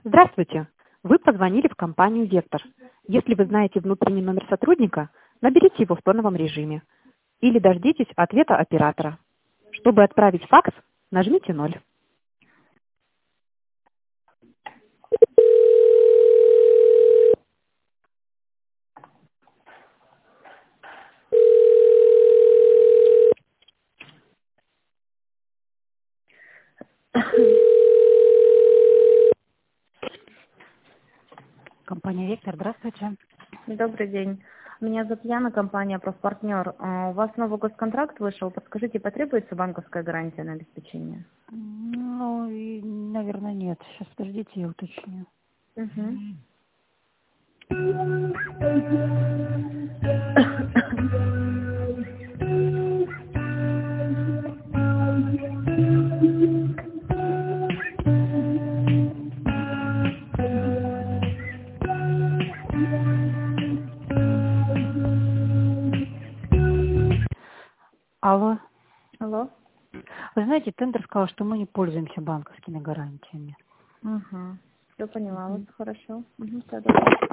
Здравствуйте! Вы позвонили в компанию «Вектор». Если вы знаете внутренний номер сотрудника, наберите его в тоновом режиме или дождитесь ответа оператора. Чтобы отправить факс, нажмите 0. Компания «Вектор», здравствуйте. Добрый день. Меня зовут Яна, компания «Профпартнер». У вас новый госконтракт вышел. Подскажите, потребуется банковская гарантия на обеспечение? Ну, наверное, нет. Сейчас, подождите, я уточню. Угу. Алло. Алло. Вы знаете, тендер сказал, что мы не пользуемся банковскими гарантиями. Угу. Все поняла вас, хорошо. Угу,